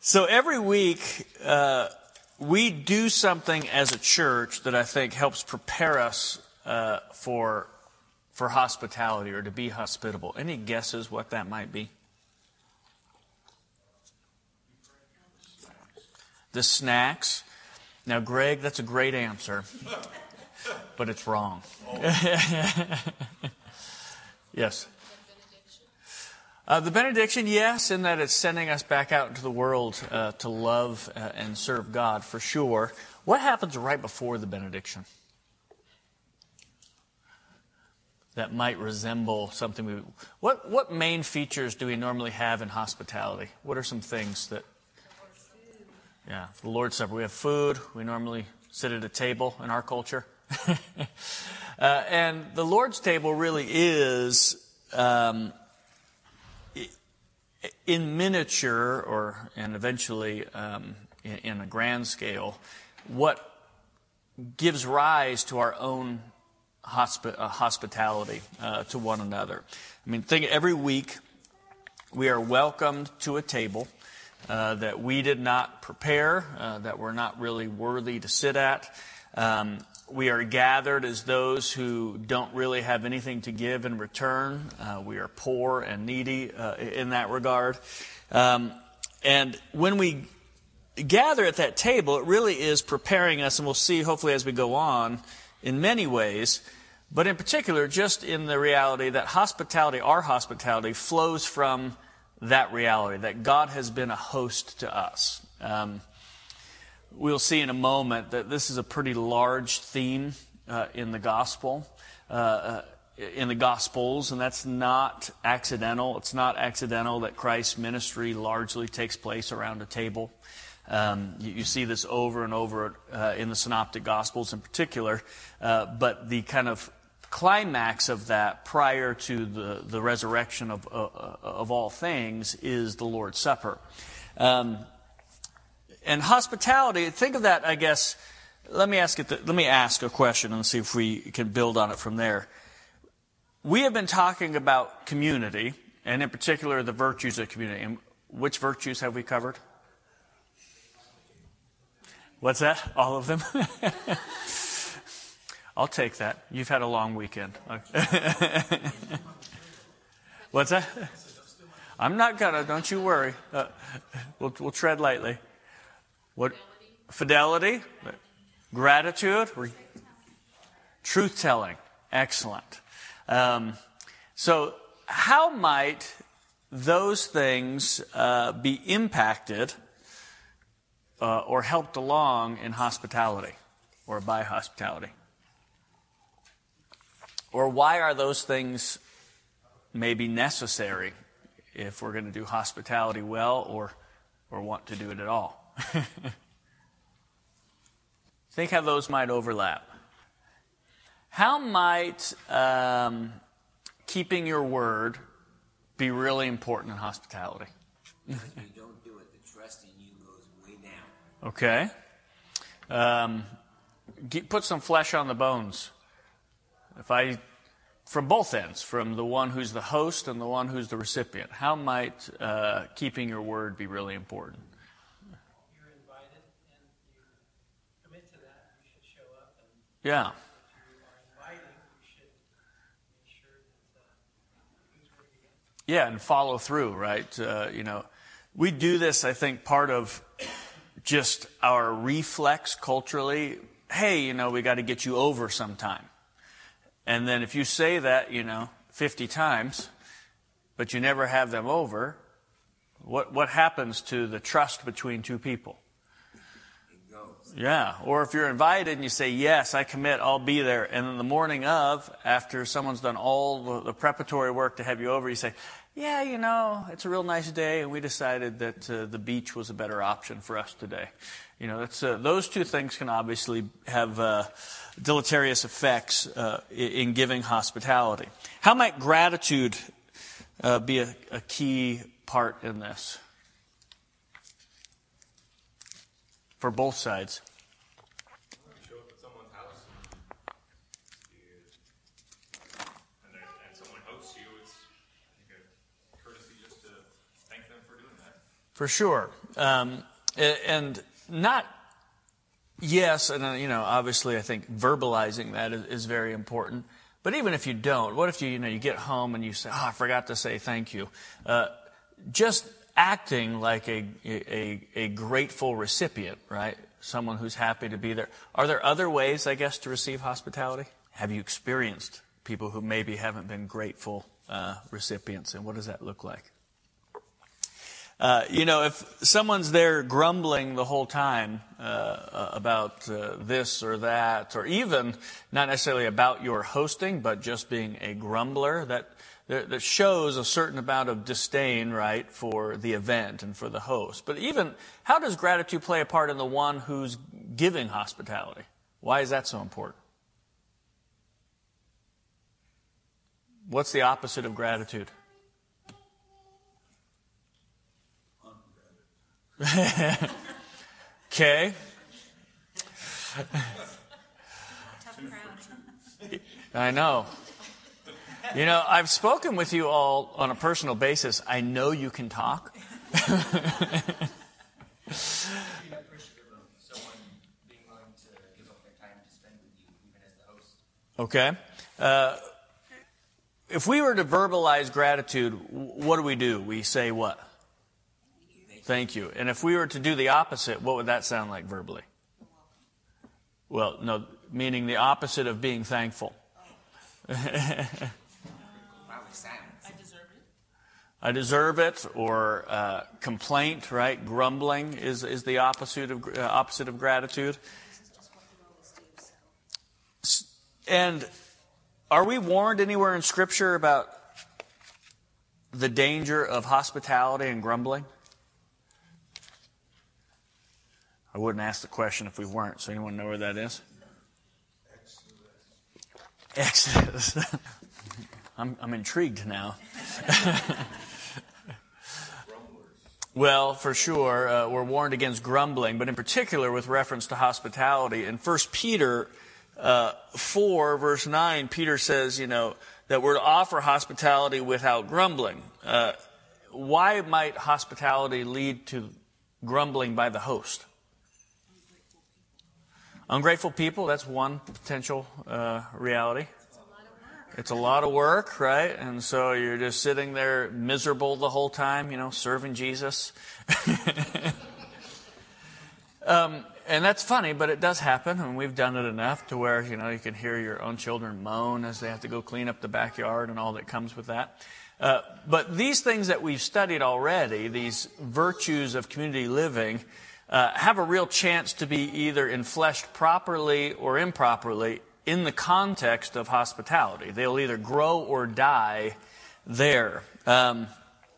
So every week, we do something as a church that I think helps prepare us for hospitality or to be hospitable. Any guesses what that might be? The snacks. Now, Greg, that's a great answer, but it's wrong. Yes. The benediction, yes, in that it's sending us back out into the world to love and serve God, for sure. What happens right before the benediction that might resemble something What main features do we normally have in hospitality? What are some things that... Yeah, the Lord's Supper. We have food. We normally sit at a table in our culture. And the Lord's table really is... in miniature, and eventually in a grand scale, what gives rise to our own hospitality to one another. I mean, think every week we are welcomed to a table that we did not prepare, that we're not really worthy to sit at. We are gathered as those who don't really have anything to give in return. We are poor and needy in that regard. And when we gather at that table, it really is preparing us, and we'll see hopefully as we go on, in many ways, but in particular just in the reality that hospitality, our hospitality, flows from that reality, that God has been a host to us. We'll see in a moment that this is a pretty large theme in the gospel, in the Gospels, and that's not accidental. It's not accidental that Christ's ministry largely takes place around a table. You see this over and over in the Synoptic Gospels in particular, but the kind of climax of that prior to the resurrection of all things is the Lord's Supper. And hospitality, think of that, I guess, let me ask a question and see if we can build on it from there. We have been talking about community, and in particular the virtues of community. And which virtues have we covered? What's that? All of them? I'll take that. You've had a long weekend. What's that? I'm not gonna, don't you worry. We'll tread lightly. What? Fidelity, gratitude, truth-telling. Excellent. So how might those things be impacted or helped along in hospitality or by hospitality? Or why are those things maybe necessary if we're going to do hospitality well or want to do it at all? Think how those might overlap. How might keeping your word be really important in hospitality? If you don't do it, the trust in you goes way down. Okay. Put some flesh on the bones. From both ends, from the one who's the host and the one who's the recipient, how might keeping your word be really important? Yeah. Yeah, and follow through, right? We do this, I think, part of just our reflex culturally. Hey, we got to get you over sometime. And then if you say that, 50 times, but you never have them over, what happens to the trust between two people? Yeah, or if you're invited and you say, yes, I commit, I'll be there. And then the morning of, after someone's done all the preparatory work to have you over, you say, yeah, it's a real nice day, and we decided that the beach was a better option for us today. Those two things can obviously have deleterious effects in giving hospitality. How might gratitude be a key part in this? For both sides. Show up at someone's house, and someone hosts you. It's, I think, a courtesy just to thank them for doing that. For sure. And not, yes, and obviously I think verbalizing that is very important. But even if you don't, what if you get home and you say, I forgot to say thank you. Just acting like a grateful recipient, right? Someone who's happy to be there. Are there other ways, I guess, to receive hospitality? Have you experienced people who maybe haven't been grateful recipients, and what does that look like? If someone's there grumbling the whole time about this or that, or even not necessarily about your hosting, but just being a grumbler, that shows a certain amount of disdain, right, for the event and for the host. But even, how does gratitude play a part in the one who's giving hospitality? Why is that so important? What's the opposite of gratitude? Okay. Tough crowd. I know. I've spoken with you all on a personal basis. I know you can talk. Being appreciative of someone being willing to give up their time to spend with you, even as the host. Okay. If we were to verbalize gratitude, what do? We say what? Thank you. And if we were to do the opposite, what would that sound like verbally? Well, no, meaning the opposite of being thankful. I deserve it, or complaint, right? Grumbling is the opposite of gratitude. And are we warned anywhere in Scripture about the danger of hospitality and grumbling? I wouldn't ask the question if we weren't. So anyone know where that is? Exodus. I'm intrigued now. Well, for sure, we're warned against grumbling, but in particular with reference to hospitality. In 1 Peter 4, verse 9, Peter says, that we're to offer hospitality without grumbling. Why might hospitality lead to grumbling by the host? Ungrateful people, that's one potential reality. It's a lot of work, right? And so you're just sitting there miserable the whole time, serving Jesus. And that's funny, but it does happen, and we've done it enough to where, you can hear your own children moan as they have to go clean up the backyard and all that comes with that. But these things that we've studied already, these virtues of community living, have a real chance to be either enfleshed properly or improperly in the context of hospitality. They'll either grow or die there. Not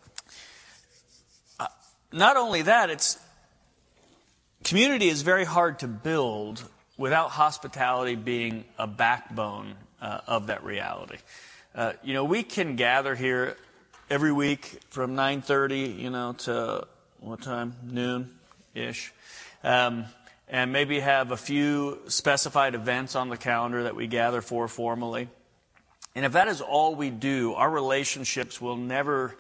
only that, community is very hard to build without hospitality being a backbone of that reality. We can gather here every week from 9:30, to what time? Noon-ish. And maybe have a few specified events on the calendar that we gather for formally. And if that is all we do, our relationships will never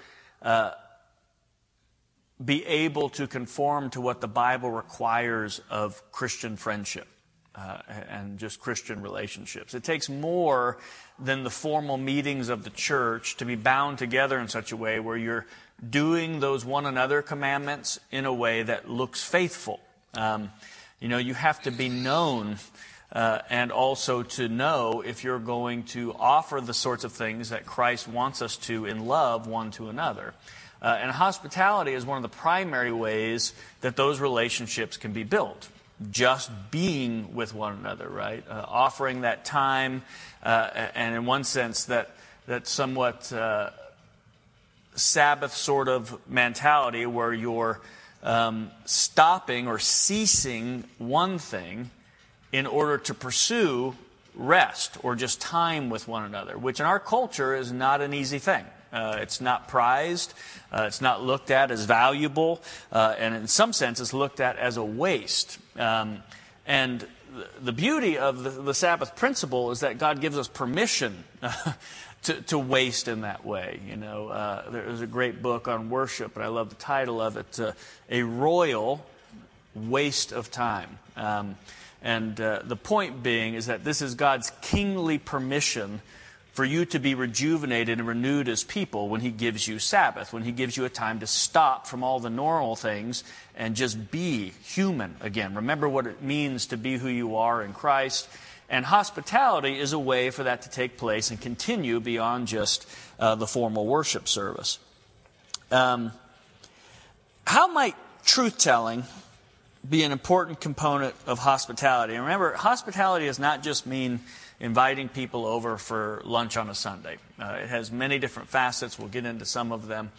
be able to conform to what the Bible requires of Christian friendship and just Christian relationships. It takes more than the formal meetings of the church to be bound together in such a way where you're doing those one another commandments in a way that looks faithful. You have to be known and also to know if you're going to offer the sorts of things that Christ wants us to in love one to another. And hospitality is one of the primary ways that those relationships can be built. Just being with one another, right? Offering that time, and in one sense that somewhat Sabbath sort of mentality where you're stopping or ceasing one thing in order to pursue rest or just time with one another, which in our culture is not an easy thing. It's not prized. It's not looked at as valuable. And in some sense, it's looked at as a waste. And the beauty of the Sabbath principle is that God gives us permission to waste in that way. There's a great book on worship, but I love the title of it, A Royal Waste of Time. And the point being is that this is God's kingly permission for you to be rejuvenated and renewed as people when He gives you Sabbath, when He gives you a time to stop from all the normal things and just be human again. Remember what it means to be who you are in Christ. And hospitality is a way for that to take place and continue beyond just the formal worship service. How might truth-telling be an important component of hospitality? And remember, hospitality does not just mean inviting people over for lunch on a Sunday. It has many different facets. We'll get into some of them.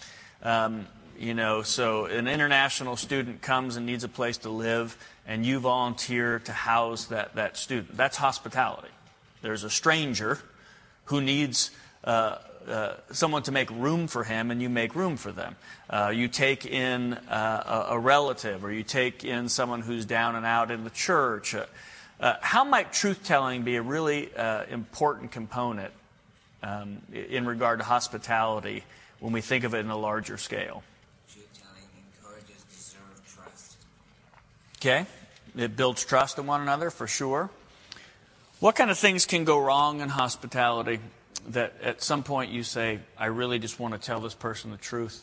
So an international student comes and needs a place to live, and you volunteer to house that student. That's hospitality. There's a stranger who needs someone to make room for him, and you make room for them. You take in a relative, or you take in someone who's down and out in the church. How might truth-telling be a really important component in regard to hospitality when we think of it in a larger scale? Truth-telling encourages deserved trust. Okay. It builds trust in one another, for sure. What kind of things can go wrong in hospitality that at some point you say, I really just want to tell this person the truth?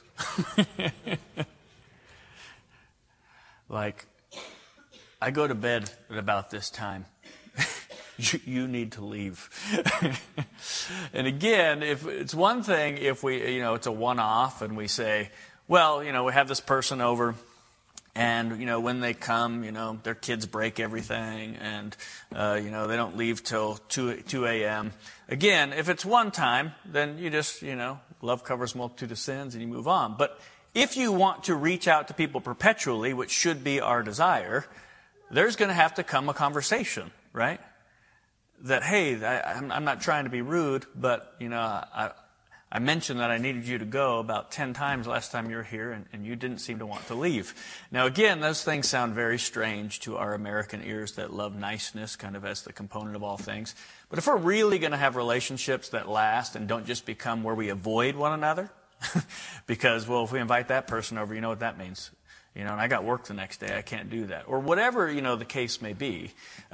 Like, I go to bed at about this time. You need to leave. And again, if it's one thing if we, it's a one-off and we say, well, we have this person over and, when they come, their kids break everything and, they don't leave till 2 a.m. Again, if it's one time, then you just, love covers multitude of sins and you move on. But if you want to reach out to people perpetually, which should be our desire, there's going to have to come a conversation, right? That, hey, I'm not trying to be rude, but, I mentioned that I needed you to go about 10 times last time you were here, and you didn't seem to want to leave. Now, again, those things sound very strange to our American ears that love niceness kind of as the component of all things. But if we're really going to have relationships that last and don't just become where we avoid one another, because, well, if we invite that person over, you know what that means. And I got work the next day, I can't do that. Or whatever, the case may be.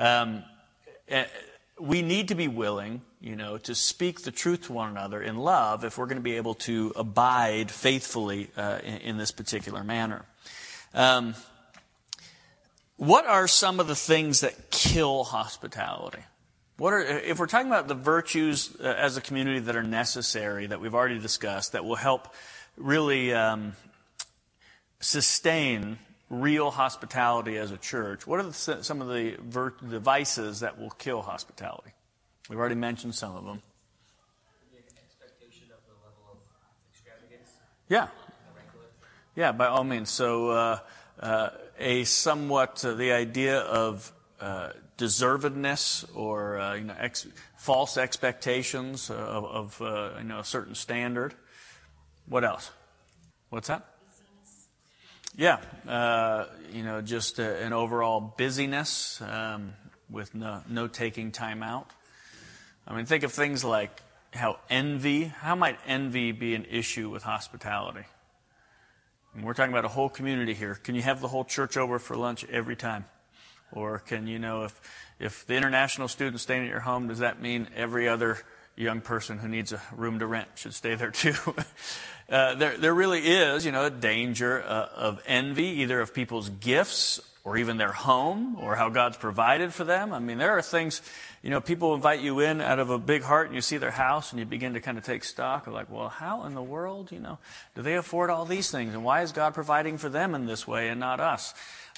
We need to be willing, to speak the truth to one another in love if we're going to be able to abide faithfully in this particular manner. What are some of the things that kill hospitality? If we're talking about the virtues as a community that are necessary, that we've already discussed, that will help really sustain real hospitality as a church, what are some of the vices that will kill hospitality? We've already mentioned some of them. The expectation of the level of extravagance. Yeah. Yeah, by all means. So a somewhat the idea of deservedness or false expectations of a certain standard. What else? What's that? Yeah, just an overall busyness with no taking time out. I mean, think of things like how might envy be an issue with hospitality? I mean, we're talking about a whole community here. Can you have the whole church over for lunch every time? Or can if the international student's staying at your home, does that mean every other young person who needs a room to rent should stay there too? There really is, a danger of envy, either of people's gifts or even their home or how God's provided for them. I mean, there are things, people invite you in out of a big heart and you see their house and you begin to kind of take stock of like, well, how in the world, do they afford all these things? And why is God providing for them in this way and not us?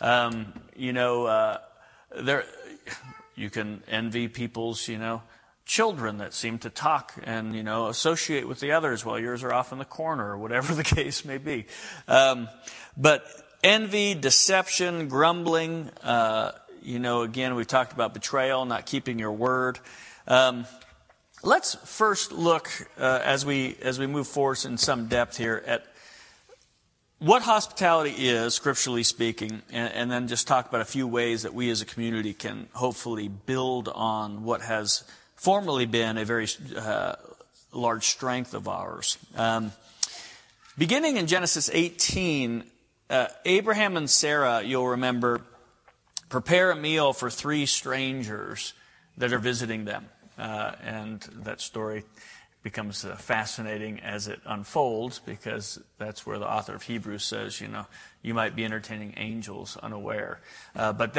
You can envy people's, children that seem to talk and, associate with the others while yours are off in the corner or whatever the case may be. But envy, deception, grumbling, again, we've talked about betrayal, not keeping your word. Let's first look, as we move forward in some depth here, at what hospitality is, scripturally speaking, and then just talk about a few ways that we as a community can hopefully build on what has formerly been a very large strength of ours. Beginning in Genesis 18, Abraham and Sarah, you'll remember, prepare a meal for 3 strangers that are visiting them. And that story becomes fascinating as it unfolds, because that's where the author of Hebrews says, you might be entertaining angels unaware. But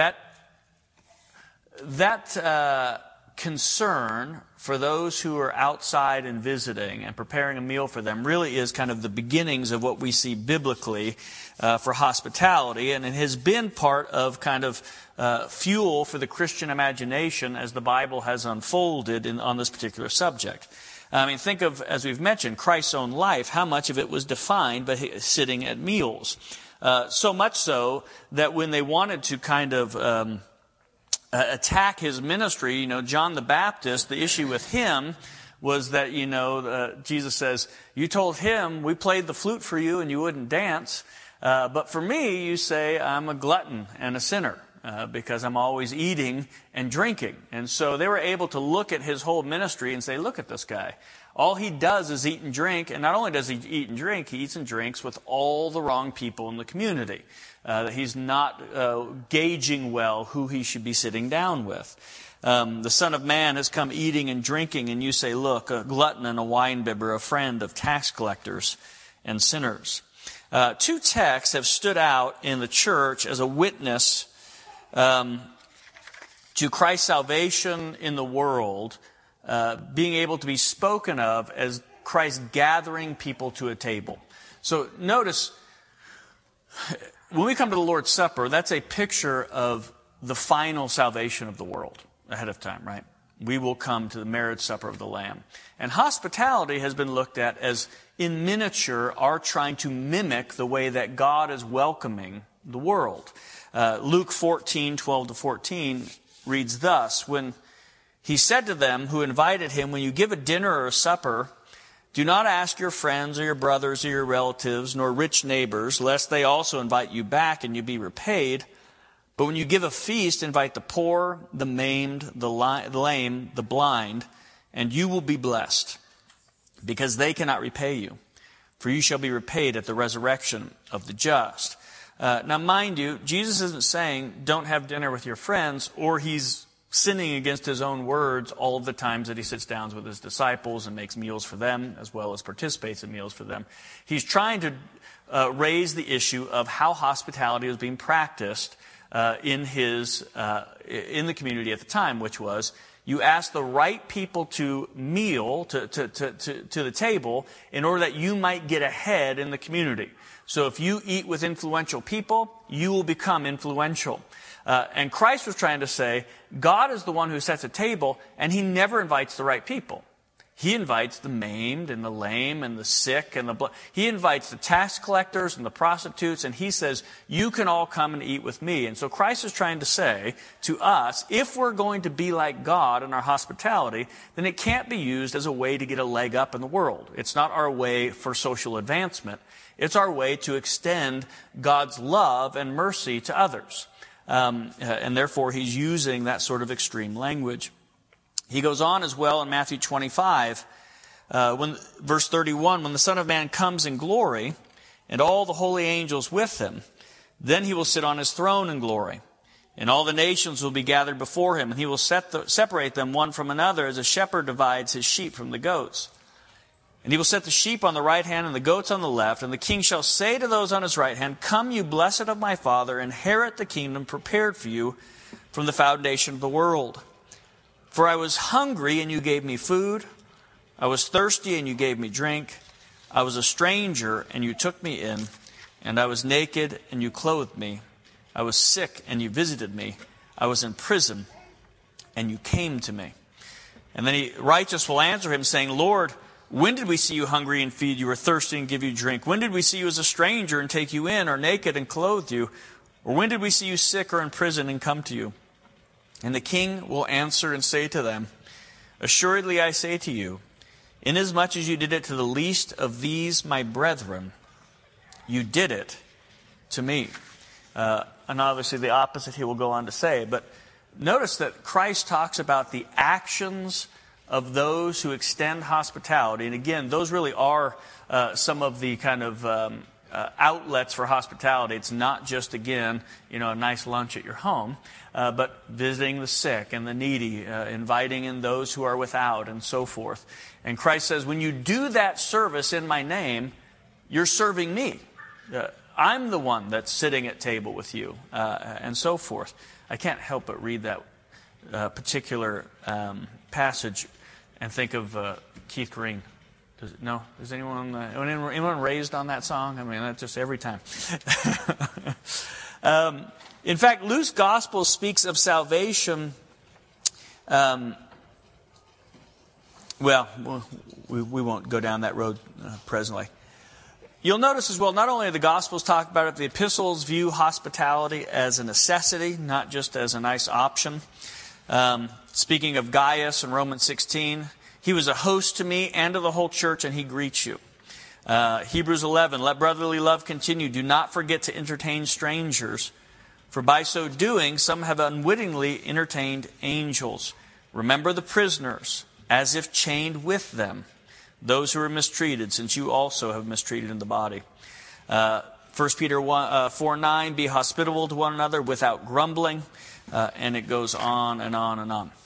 that concern for those who are outside and visiting and preparing a meal for them really is kind of the beginnings of what we see biblically for hospitality, and it has been part of kind of fuel for the Christian imagination as the Bible has unfolded on this particular subject. I mean, think of, as we've mentioned, Christ's own life, how much of it was defined by sitting at meals. So much so that when they wanted to kind of attack his ministry, John the Baptist, the issue with him was that, Jesus says, you told him we played the flute for you and you wouldn't dance. But for me, you say I'm a glutton and a sinner because I'm always eating and drinking. And so they were able to look at his whole ministry and say, look at this guy. All he does is eat and drink. And not only does he eat and drink, he eats and drinks with all the wrong people in the community. He's not gauging well who he should be sitting down with. The Son of Man has come eating and drinking, and you say, look, a glutton and a winebibber, a friend of tax collectors and sinners. 2 texts have stood out in the church as a witness to Christ's salvation in the world, being able to be spoken of as Christ gathering people to a table. So notice, when we come to the Lord's Supper, that's a picture of the final salvation of the world ahead of time, right? We will come to the marriage supper of the Lamb. And hospitality has been looked at as, in miniature, our trying to mimic the way that God is welcoming the world. Luke 14:12-14 reads thus, when he said to them who invited him, when you give a dinner or a supper, do not ask your friends or your brothers or your relatives, nor rich neighbors, lest they also invite you back and you be repaid. But when you give a feast, invite the poor, the maimed, the lame, the blind, and you will be blessed, because they cannot repay you. For you shall be repaid at the resurrection of the just. Now, mind you, Jesus isn't saying don't have dinner with your friends, or he's sinning against his own words all of the times that he sits down with his disciples and makes meals for them, as well as participates in meals for them. He's trying to raise the issue of how hospitality was being practiced in the community at the time, which was you ask the right people to meal to the table in order that you might get ahead in the community. So if you eat with influential people, you will become influential. And Christ was trying to say, God is the one who sets a table, and he never invites the right people. He invites the maimed and the lame and the sick and he invites the tax collectors and the prostitutes, and he says, you can all come and eat with me. And so Christ is trying to say to us, if we're going to be like God in our hospitality, then it can't be used as a way to get a leg up in the world. It's not our way for social advancement. It's our way to extend God's love and mercy to others. And therefore, he's using that sort of extreme language. He goes on as well in Matthew 25, verse 31, when the Son of Man comes in glory, and all the holy angels with him, then he will sit on his throne in glory. And all the nations will be gathered before him, and he will separate them one from another, as a shepherd divides his sheep from the goats. And he will set the sheep on the right hand and the goats on the left. And the king shall say to those on his right hand, come, you blessed of my Father, inherit the kingdom prepared for you from the foundation of the world. For I was hungry, and you gave me food. I was thirsty, and you gave me drink. I was a stranger, and you took me in. And I was naked, and you clothed me. I was sick, and you visited me. I was in prison, and you came to me. And then the righteous will answer him, saying, Lord, when did we see you hungry and feed you, or thirsty and give you drink? When did we see you as a stranger and take you in, or naked and clothe you? Or when did we see you sick or in prison and come to you? And the king will answer and say to them, assuredly I say to you, inasmuch as you did it to the least of these my brethren, you did it to me. And obviously the opposite he will go on to say. But notice that Christ talks about the actions of those who extend hospitality. And again, those really are some of the kind of outlets for hospitality. It's not just, again, a nice lunch at your home, but visiting the sick and the needy, inviting in those who are without, and so forth. And Christ says, when you do that service in my name, you're serving me. I'm the one that's sitting at table with you, and so forth. I can't help but read that particular passage and think of Keith Green. Is anyone raised on that song? I mean, that's just every time. In fact, Luke's gospel speaks of salvation. We won't go down that road presently. You'll notice as well, not only the Gospels talk about it, the epistles view hospitality as a necessity, not just as a nice option. Speaking of Gaius in Romans 16, he was a host to me and to the whole church, and he greets you. Hebrews 11, let brotherly love continue. Do not forget to entertain strangers, for by so doing, some have unwittingly entertained angels. Remember the prisoners, as if chained with them, those who are mistreated, since you also have mistreated in the body. 1 Peter 4:9, be hospitable to one another without grumbling. And it goes on and on and on.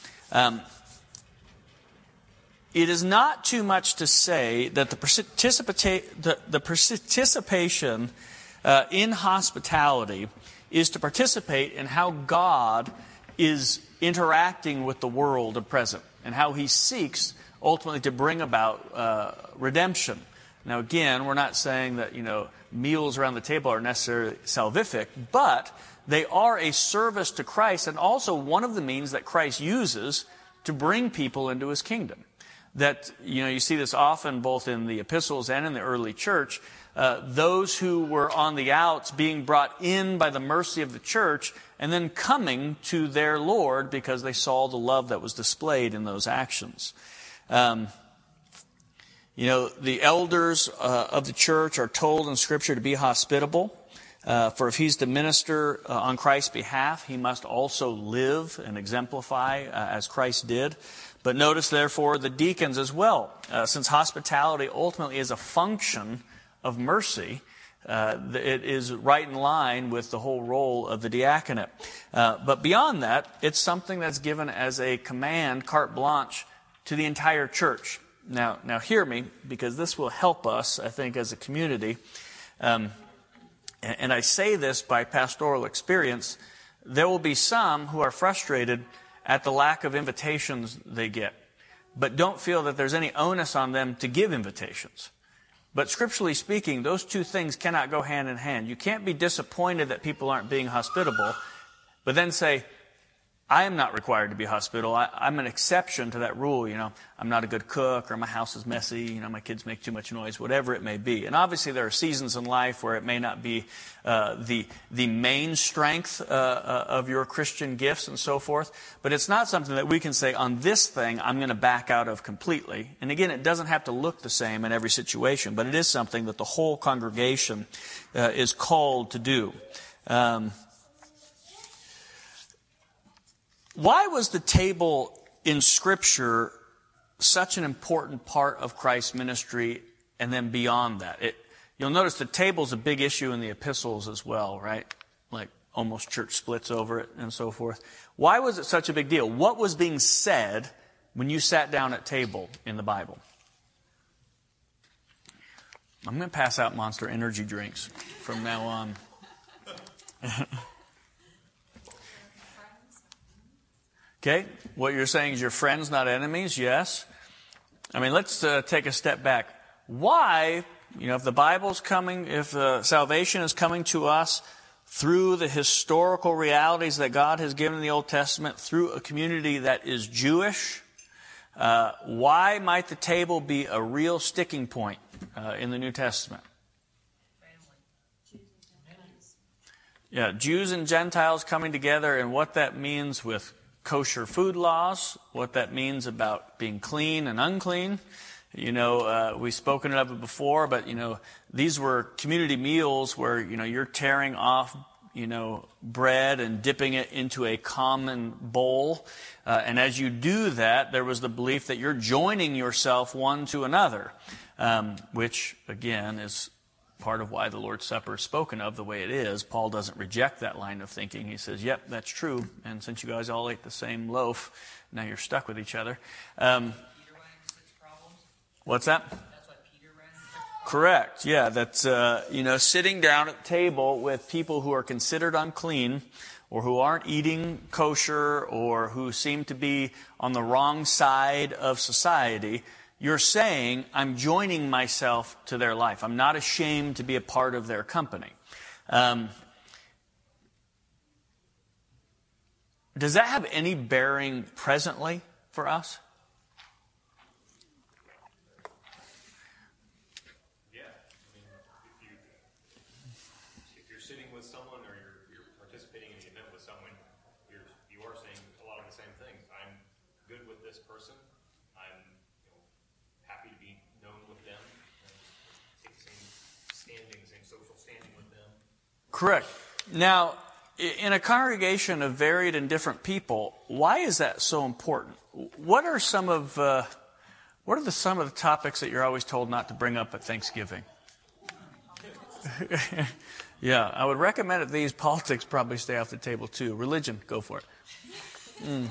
It is not too much to say that the participation in hospitality is to participate in how God is interacting with the world at present, and how he seeks ultimately to bring about redemption. Now again, we're not saying that meals around the table are necessarily salvific, but they are a service to Christ, and also one of the means that Christ uses to bring people into his kingdom. That you see this often both in the epistles and in the early church. Those who were on the outs being brought in by the mercy of the church, and then coming to their Lord because they saw the love that was displayed in those actions. The elders of the church are told in Scripture to be hospitable. For if he's to minister on Christ's behalf, he must also live and exemplify as Christ did. But notice, therefore, the deacons as well. Since hospitality ultimately is a function of mercy, it is right in line with the whole role of the diaconate. But beyond that, it's something that's given as a command, carte blanche, to the entire church. Now hear me, because this will help us, I think, as a community. And I say this by pastoral experience. There will be some who are frustrated at the lack of invitations they get, but don't feel that there's any onus on them to give invitations. But scripturally speaking, those two things cannot go hand in hand. You can't be disappointed that people aren't being hospitable, but then say, I am not required to be hospitable. I'm an exception to that rule. I'm not a good cook, or my house is messy. My kids make too much noise, whatever it may be. And obviously there are seasons in life where it may not be the main strength of your Christian gifts and so forth. But it's not something that we can say, on this thing, I'm going to back out of completely. And again, it doesn't have to look the same in every situation, but it is something that the whole congregation is called to do. Why was the table in Scripture such an important part of Christ's ministry, and then beyond that? You'll notice the table's a big issue in the epistles as well, right? Like almost church splits over it and so forth. Why was it such a big deal? What was being said when you sat down at table in the Bible? I'm going to pass out Monster energy drinks from now on. Okay, what you're saying is your friends, not enemies, yes. I mean, let's take a step back. Why, if the Bible's coming, if salvation is coming to us through the historical realities that God has given in the Old Testament, through a community that is Jewish, why might the table be a real sticking point in the New Testament? Yeah, Jews and Gentiles coming together, and what that means with kosher food laws, what that means about being clean and unclean. We've spoken of it before, but, these were community meals where, you're tearing off, bread and dipping it into a common bowl. And as you do that, there was the belief that you're joining yourself one to another, which, again, is part of why the Lord's Supper is spoken of the way it is. Paul doesn't reject that line of thinking. He says, yep, that's true. And since you guys all ate the same loaf, now you're stuck with each other. What's that? That's why Peter ran. Correct. Yeah, that's, sitting down at the table with people who are considered unclean or who aren't eating kosher or who seem to be on the wrong side of society. You're saying, I'm joining myself to their life. I'm not ashamed to be a part of their company. Does that have any bearing presently for us? Yeah. If you're sitting with someone or you're participating in the event with someone, you are saying a lot of the same things. I'm good with this person. I'm happy to be known with them. Take the same standing, same social standing with them. Correct. Now, in a congregation of varied and different people, why is that so important? What are some of the topics that you're always told not to bring up at Thanksgiving? Yeah, I would recommend at these politics probably stay off the table too. Religion, go for it.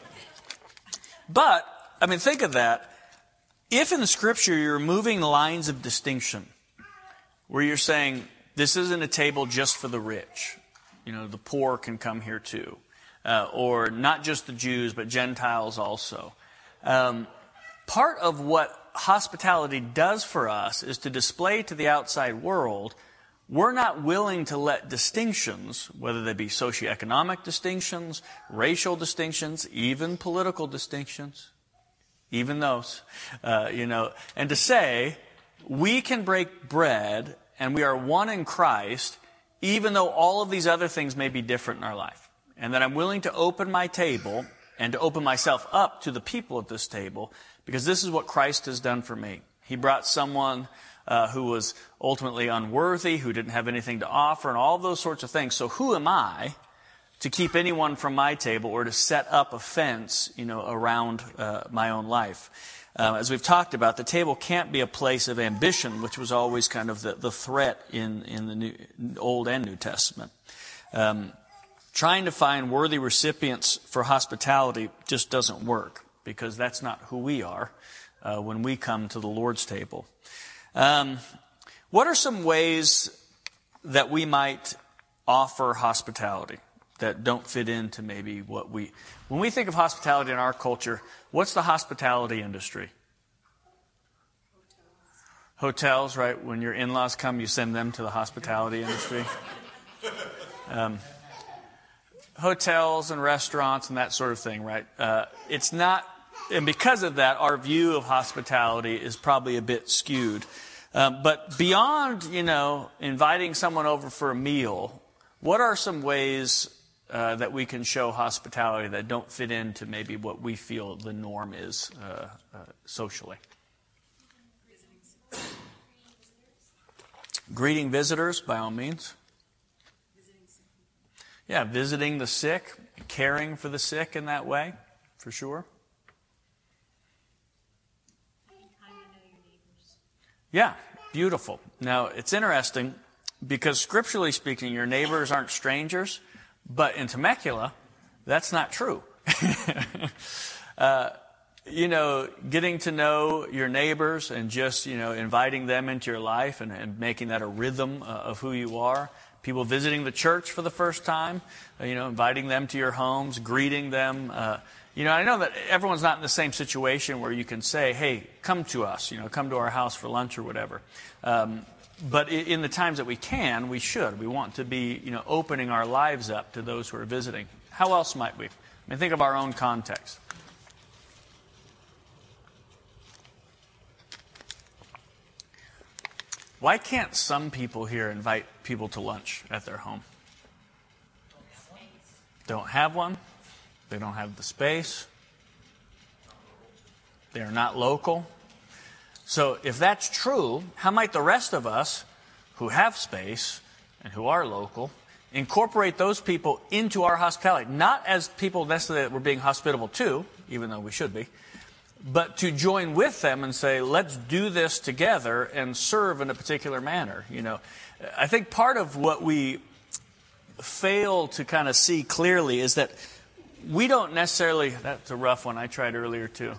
But, think of that. If in the Scripture you're removing lines of distinction, where you're saying, this isn't a table just for the rich, the poor can come here too, or not just the Jews, but Gentiles also. Part of what hospitality does for us is to display to the outside world, we're not willing to let distinctions, whether they be socioeconomic distinctions, racial distinctions, even political distinctions, even those, and to say, we can break bread and we are one in Christ, even though all of these other things may be different in our life. And that I'm willing to open my table and to open myself up to the people at this table, because this is what Christ has done for me. He brought someone who was ultimately unworthy, who didn't have anything to offer, and all those sorts of things. So who am I to keep anyone from my table or to set up a fence, around my own life? As we've talked about, the table can't be a place of ambition, which was always kind of the threat in the Old and New Testament. Trying to find worthy recipients for hospitality just doesn't work, because that's not who we are when we come to the Lord's table. What are some ways that we might offer hospitality that don't fit into maybe what when we think of hospitality in our culture, what's the hospitality industry? Hotels, right? When your in-laws come, you send them to the hospitality industry. Hotels and restaurants and that sort of thing, right? It's not, and because of that, our view of hospitality is probably a bit skewed. But beyond, inviting someone over for a meal, what are some ways that we can show hospitality that don't fit into maybe what we feel the norm is socially? Greeting visitors, by all means. Yeah, visiting the sick, caring for the sick in that way, for sure. Yeah, beautiful. Now, it's interesting because scripturally speaking, your neighbors aren't strangers, but in Temecula, that's not true. Getting to know your neighbors and just, inviting them into your life and making that a rhythm of who you are. People visiting the church for the first time, inviting them to your homes, greeting them. I know that everyone's not in the same situation where you can say, hey, come to us, come to our house for lunch or whatever. But in the times that we can, we should. We want to be, opening our lives up to those who are visiting. How else might we? Think of our own context. Why can't some people here invite people to lunch at their home? Don't have one. They don't have the space. They are not local. So if that's true, how might the rest of us who have space and who are local incorporate those people into our hospitality, not as people necessarily that we're being hospitable to, even though we should be, but to join with them and say, let's do this together and serve in a particular manner. I think part of what we fail to kind of see clearly is that we don't necessarily, that's a rough one, I tried earlier too,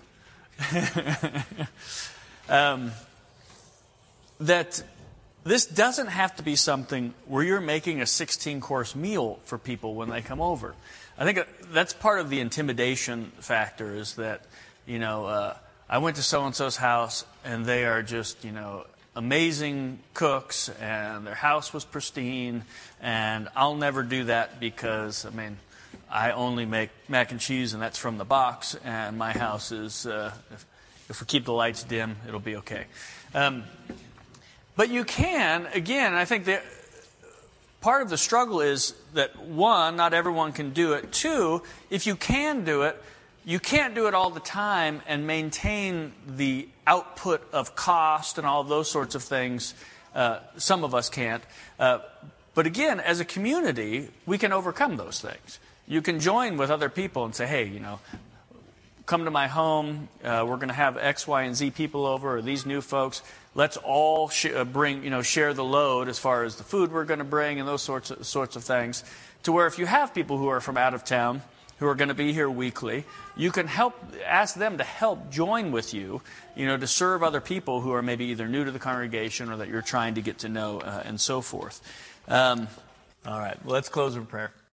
that this doesn't have to be something where you're making a 16-course meal for people when they come over. I think that's part of the intimidation factor is that, I went to so-and-so's house and they are just, amazing cooks and their house was pristine and I'll never do that because, I only make mac and cheese and that's from the box and my house is, if we keep the lights dim, it'll be okay. But you can, again, I think that part of the struggle is that, one, not everyone can do it. Two, if you can do it, you can't do it all the time and maintain the output of cost and all of those sorts of things. Some of us can't. But again, as a community, we can overcome those things. You can join with other people and say, hey, come to my home. We're going to have X, Y, and Z people over, or these new folks. Let's all share the load as far as the food we're going to bring and those sorts of things. To where if you have people who are from out of town who are going to be here weekly, you can ask them to help join with you, to serve other people who are maybe either new to the congregation or that you're trying to get to know and so forth. All right, well, let's close with prayer.